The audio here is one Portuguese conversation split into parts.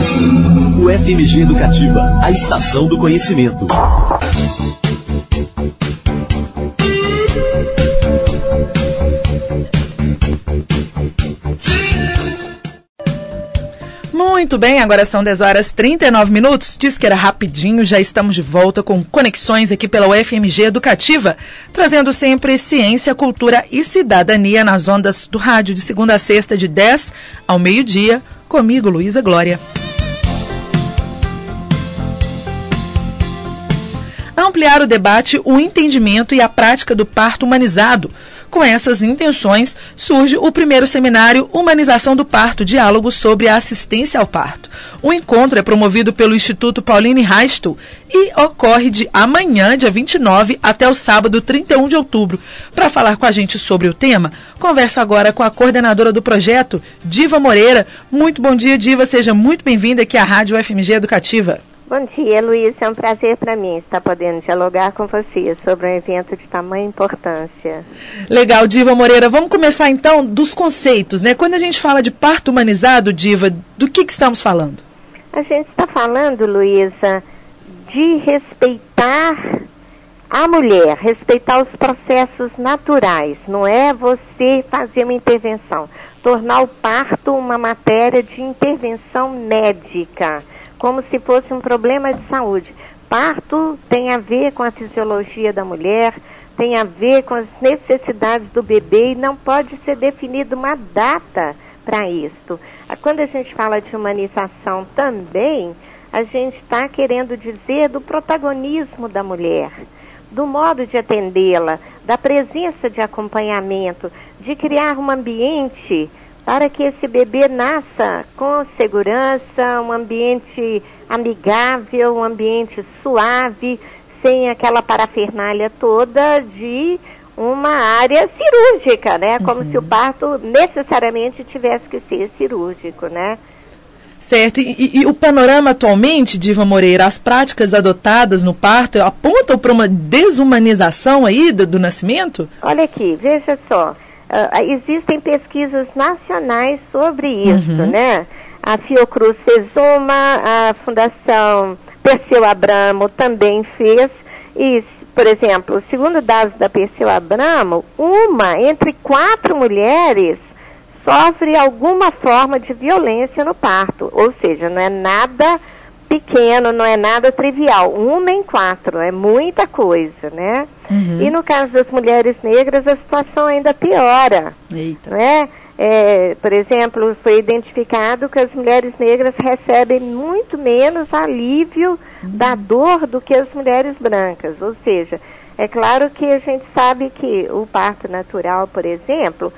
O FMG Educativa, a estação do conhecimento. Muito bem, agora são 10h39. Diz que era rapidinho, já estamos de volta com conexões aqui pela UFMG Educativa, trazendo sempre ciência, cultura e cidadania nas ondas do rádio de segunda a sexta, de 10 ao meio-dia, comigo, Luísa Glória. Ampliar o debate, o entendimento e a prática do parto humanizado. Com essas intenções, surge o primeiro seminário Humanização do Parto, diálogo sobre a assistência ao parto. O encontro é promovido pelo Instituto Pauline Reichel e ocorre de amanhã, dia 29, até o sábado, 31 de outubro. Para falar com a gente sobre o tema, converso agora com a coordenadora do projeto, Diva Moreira. Muito bom dia, Diva. Seja muito bem-vinda aqui à Rádio UFMG Educativa. Bom dia, Luísa. É um prazer para mim estar podendo dialogar com você sobre um evento de tamanha importância. Legal, Diva Moreira. Vamos começar, então, dos conceitos, né? Quando a gente fala de parto humanizado, Diva, do que estamos falando? A gente está falando, Luísa, de respeitar a mulher, respeitar os processos naturais. Não é você fazer uma intervenção. Tornar o parto uma matéria de intervenção médica, como se fosse um problema de saúde. Parto tem a ver com a fisiologia da mulher, tem a ver com as necessidades do bebê e não pode ser definida uma data para isto. Quando a gente fala de humanização também, a gente está querendo dizer do protagonismo da mulher, do modo de atendê-la, da presença de acompanhamento, de criar um ambiente para que esse bebê nasça com segurança, um ambiente amigável, um ambiente suave, sem aquela parafernália toda de uma área cirúrgica, né? Como se o parto necessariamente tivesse que ser cirúrgico, né? Certo. E o panorama atualmente, Diva Moreira, as práticas adotadas no parto apontam para uma desumanização aí do nascimento? Olha aqui, veja só. Existem pesquisas nacionais sobre isso, né? A Fiocruz fez uma, a Fundação Perseu Abramo também fez, e, por exemplo, segundo dados da Perseu Abramo, uma entre 4 mulheres sofre alguma forma de violência no parto, ou seja, não é nada pequeno, não é nada trivial. 1 em 4, é muita coisa, né? E no caso das mulheres negras, a situação ainda piora. Eita. Né? Por exemplo, foi identificado que as mulheres negras recebem muito menos alívio da dor do que as mulheres brancas. Ou seja, é claro que a gente sabe que o parto natural, por exemplo,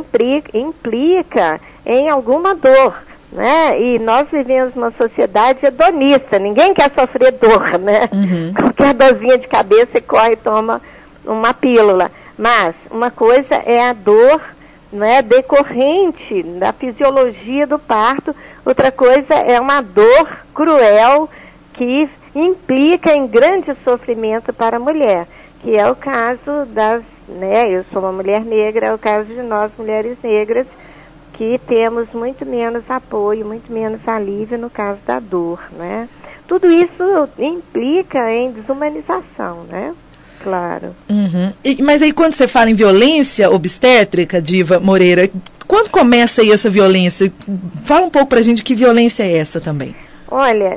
implica em alguma dor, né? E nós vivemos numa sociedade hedonista, ninguém quer sofrer dor, né? Qualquer dorzinha de cabeça você corre e toma uma pílula. Mas uma coisa é a dor, né, decorrente da fisiologia do parto, outra coisa é uma dor cruel que implica em grande sofrimento para a mulher, que é o caso das, né, eu sou uma mulher negra, é o caso de nós mulheres negras, que temos muito menos apoio, muito menos alívio no caso da dor, né? Tudo isso implica em desumanização, né? Claro. Mas aí quando você fala em violência obstétrica, Diva Moreira, quando começa aí essa violência? Fala um pouco pra gente que violência é essa também. Olha,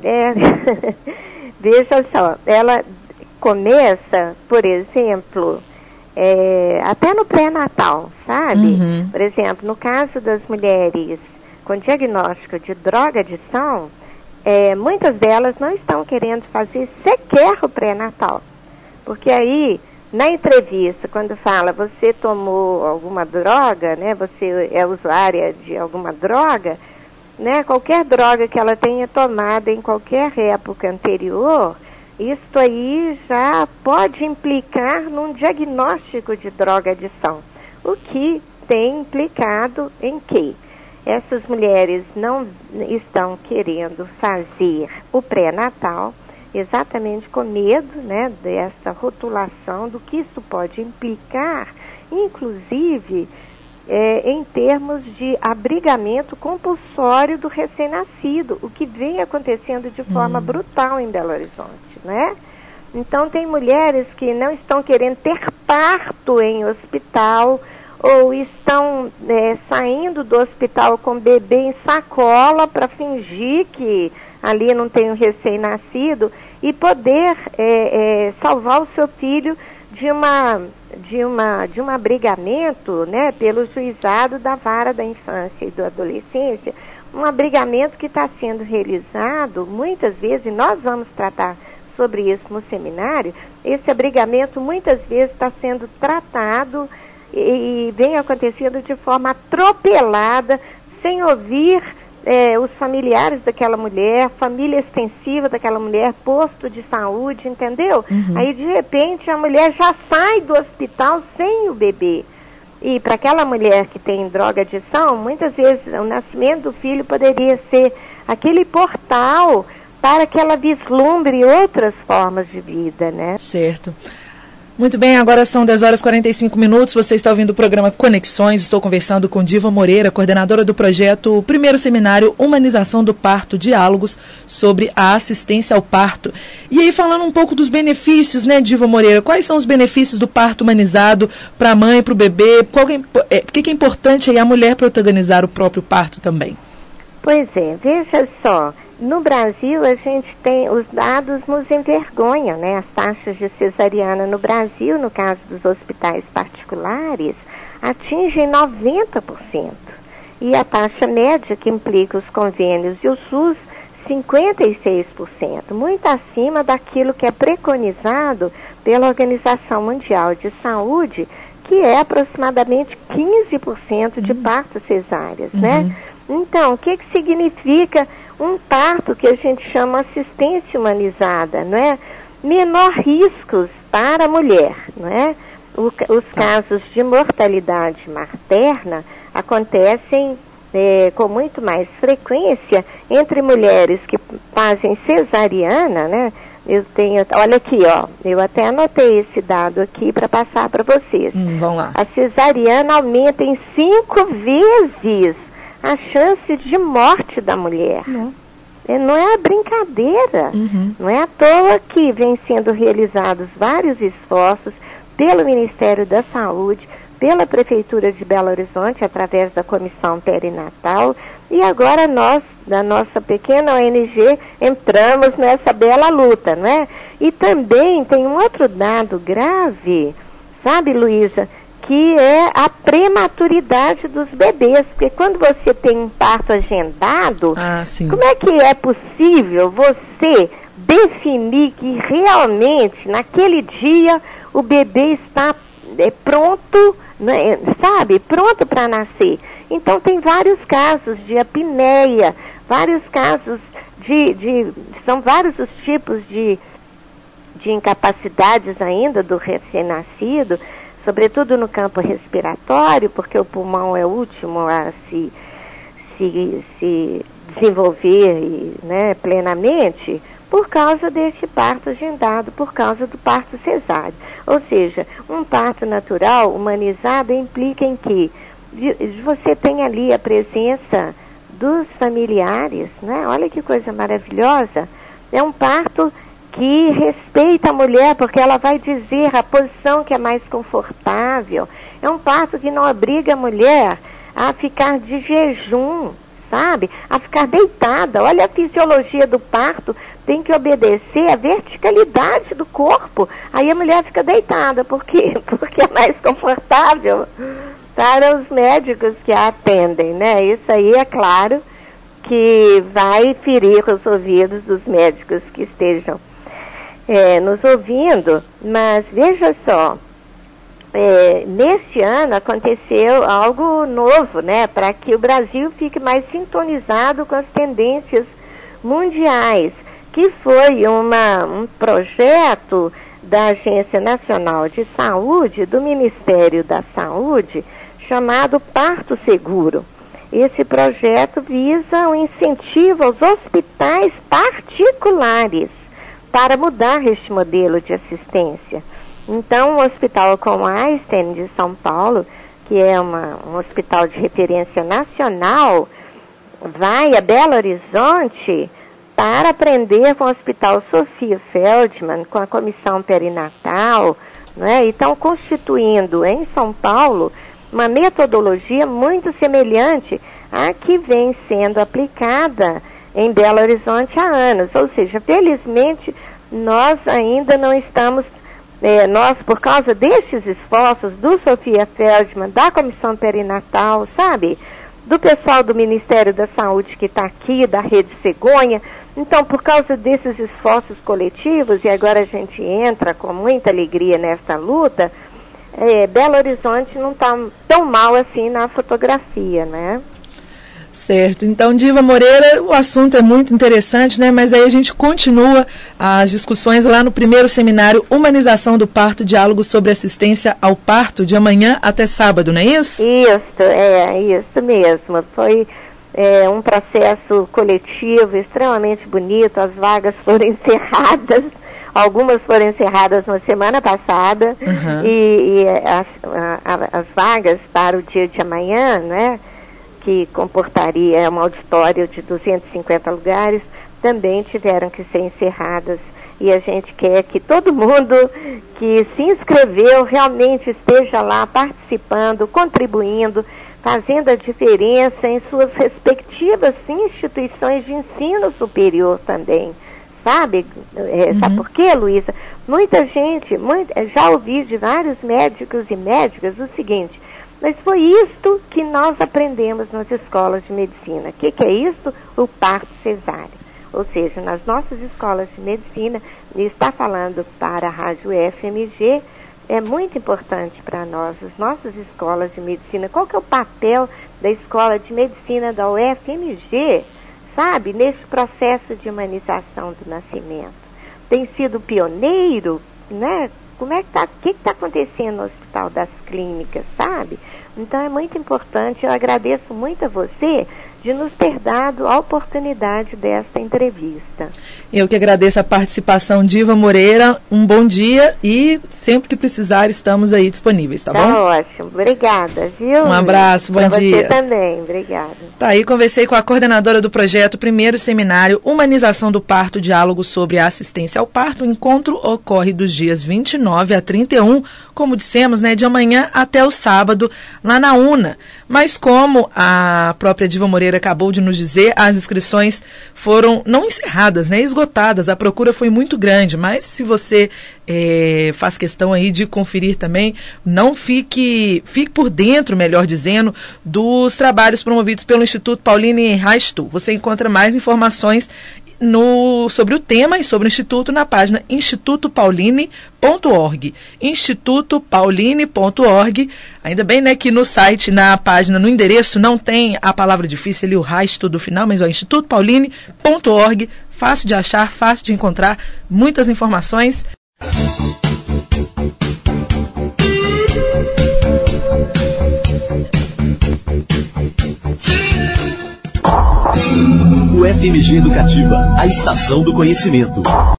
veja só, ela começa, por exemplo, até no pré-natal, sabe? Por exemplo, no caso das mulheres com diagnóstico de drogadição, muitas delas não estão querendo fazer sequer o pré-natal. Porque aí, na entrevista, quando fala, você tomou alguma droga, né? Você é usuária de alguma droga, né? Qualquer droga que ela tenha tomado em qualquer época anterior, isso aí já pode implicar num diagnóstico de drogadição, o que tem implicado em que essas mulheres não estão querendo fazer o pré-natal, exatamente com medo, né, dessa rotulação, do que isso pode implicar, inclusive em termos de abrigamento compulsório do recém-nascido, o que vem acontecendo de forma brutal em Belo Horizonte, né? Então tem mulheres que não estão querendo ter parto em hospital, ou estão saindo do hospital com bebê em sacola para fingir que ali não tem um recém-nascido e poder salvar o seu filho de um abrigamento, né, pelo juizado da vara da infância e da adolescência, um abrigamento que está sendo realizado muitas vezes, e nós vamos tratar sobre isso no seminário. Esse abrigamento muitas vezes está sendo tratado e vem acontecendo de forma atropelada, sem ouvir os familiares daquela mulher, família extensiva daquela mulher, posto de saúde, entendeu? Aí, de repente, a mulher já sai do hospital sem o bebê. E para aquela mulher que tem drogadição, muitas vezes o nascimento do filho poderia ser aquele portal para que ela vislumbre outras formas de vida, né? Certo. Muito bem, agora são 10h45. Você está ouvindo o programa Conexões. Estou conversando com Diva Moreira, coordenadora do projeto Primeiro Seminário Humanização do Parto, Diálogos sobre a Assistência ao Parto. E aí, falando um pouco dos benefícios, né, Diva Moreira? Quais são os benefícios do parto humanizado para a mãe, para o bebê? Por que é importante aí a mulher protagonizar o próprio parto também? Pois é, veja só. No Brasil, a gente tem, os dados nos envergonham, né? As taxas de cesariana no Brasil, no caso dos hospitais particulares, atingem 90%. E a taxa média, que implica os convênios e o SUS, 56%. Muito acima daquilo que é preconizado pela Organização Mundial de Saúde, que é aproximadamente 15% de partos cesáreas, né? Então, o que significa um parto que a gente chama assistência humanizada, não é? Menor riscos para a mulher, não é? Os casos de mortalidade materna acontecem com muito mais frequência entre mulheres que fazem cesariana, né? Olha aqui, ó, eu até anotei esse dado aqui para passar para vocês. Vamos lá. A cesariana aumenta em 5 vezes a chance de morte da mulher. Não é brincadeira. Não é à toa que vem sendo realizados vários esforços pelo Ministério da Saúde, pela Prefeitura de Belo Horizonte, através da Comissão Perinatal, e agora nós, da nossa pequena ONG, entramos nessa bela luta, não é? E também tem um outro dado grave, sabe, Luísa, que é a prematuridade dos bebês, porque quando você tem um parto agendado, como é que é possível você definir que realmente naquele dia o bebê está pronto, né, sabe, pronto para nascer? Então tem vários casos de apneia, vários casos são vários os tipos de incapacidades ainda do recém-nascido, sobretudo no campo respiratório, porque o pulmão é o último a se desenvolver, né, plenamente, por causa deste parto agendado, por causa do parto cesáreo. Ou seja, um parto natural, humanizado, implica em que você tem ali a presença dos familiares, né? Olha que coisa maravilhosa. É um parto que respeita a mulher, porque ela vai dizer a posição que é mais confortável. É um parto que não obriga a mulher a ficar de jejum, sabe? A ficar deitada. Olha a fisiologia do parto, tem que obedecer a verticalidade do corpo. Aí a mulher fica deitada. Por quê? Porque é mais confortável para os médicos que a atendem, né? Isso aí, é claro, que vai ferir os ouvidos dos médicos que estejam nos ouvindo, mas veja só, neste ano aconteceu algo novo, né, para que o Brasil fique mais sintonizado com as tendências mundiais, que foi um projeto da Agência Nacional de Saúde, do Ministério da Saúde, chamado Parto Seguro. Esse projeto visa o incentivo aos hospitais particulares para mudar este modelo de assistência. Então, o Hospital como Einstein de São Paulo que é um hospital de referência nacional, vai a Belo Horizonte para aprender com o Hospital Sofia Feldman, com a comissão perinatal, né? E estão constituindo em São Paulo uma metodologia muito semelhante à que vem sendo aplicada em Belo Horizonte há anos. Ou seja, felizmente, nós ainda não estamos, nós, por causa destes esforços do Sofia Feldman, da comissão perinatal, sabe? Do pessoal do Ministério da Saúde que está aqui, da Rede Cegonha. Então, por causa desses esforços coletivos, e agora a gente entra com muita alegria nessa luta, Belo Horizonte não está tão mal assim na fotografia, né? Certo. Então, Diva Moreira, o assunto é muito interessante, né? Mas aí a gente continua as discussões lá no primeiro seminário Humanização do Parto, Diálogo sobre Assistência ao Parto, de amanhã até sábado, não é isso? Isso mesmo. Foi um processo coletivo extremamente bonito, as vagas foram encerradas, algumas foram encerradas na semana passada, e as vagas para o dia de amanhã, né, que comportaria um auditório de 250 lugares, também tiveram que ser encerradas. E a gente quer que todo mundo que se inscreveu realmente esteja lá participando, contribuindo, fazendo a diferença em suas respectivas instituições de ensino superior também. Sabe? Sabe por quê, Luísa? Muita gente, já ouvi de vários médicos e médicas o seguinte: mas foi isto que nós aprendemos nas escolas de medicina. O que é isso? O parto cesáreo. Ou seja, nas nossas escolas de medicina, e está falando para a Rádio FMG, é muito importante para nós, as nossas escolas de medicina. Qual que é o papel da escola de medicina da UFMG, sabe, nesse processo de humanização do nascimento? Tem sido pioneiro, né? Como é que tá, o que está acontecendo no Hospital das Clínicas, sabe? Então é muito importante, eu agradeço muito a você de nos ter dado a oportunidade desta entrevista. Eu que agradeço a participação, Diva Moreira. Um bom dia e sempre que precisar estamos aí disponíveis, tá bom? Tá ótimo, obrigada, viu? Um abraço, bom dia. Pra você também, obrigada. Tá aí, conversei com a coordenadora do projeto Primeiro Seminário Humanização do Parto, Diálogo sobre a Assistência ao Parto. O encontro ocorre dos dias 29 a 31, como dissemos, né, de amanhã até o sábado, lá na UNA. Mas como a própria Diva Moreira acabou de nos dizer, as inscrições foram não encerradas, né, esgotadas. A procura foi muito grande, mas se você faz questão aí de conferir também, não fique por dentro, melhor dizendo, dos trabalhos promovidos pelo Instituto Pauline Raistu. Você encontra mais informações sobre o tema e sobre o Instituto na página institutopauline.org. institutopauline.org. Ainda bem, né, que no site, na página, no endereço, não tem a palavra difícil ali, o Raistu do final, mas institutopauline.org. Fácil de achar, fácil de encontrar, muitas informações. O FMG Educativa, a estação do conhecimento.